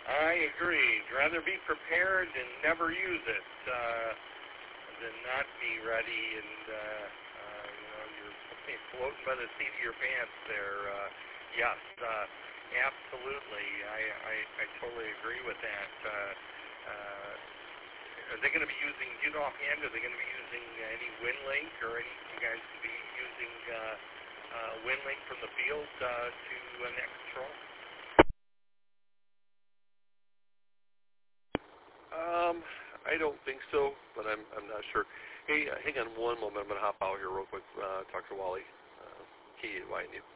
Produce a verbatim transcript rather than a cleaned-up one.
I agree. Rather be prepared and never use it uh, than not be ready and uh, uh, you know you're floating by the seat of your pants there. Uh, yes, uh, absolutely. I, I I totally agree with that. Uh, uh, are they going to be using? Do you know offhand? Are they going to be using any WinLink or any? You guys can be using uh, uh, WinLink from the field uh, to uh, net control? Um, I don't think so, but I'm I'm not sure. Hey, uh, hang on one moment. I'm going to hop out here real quick. Uh, talk to Wally. Uh, K E Y N U.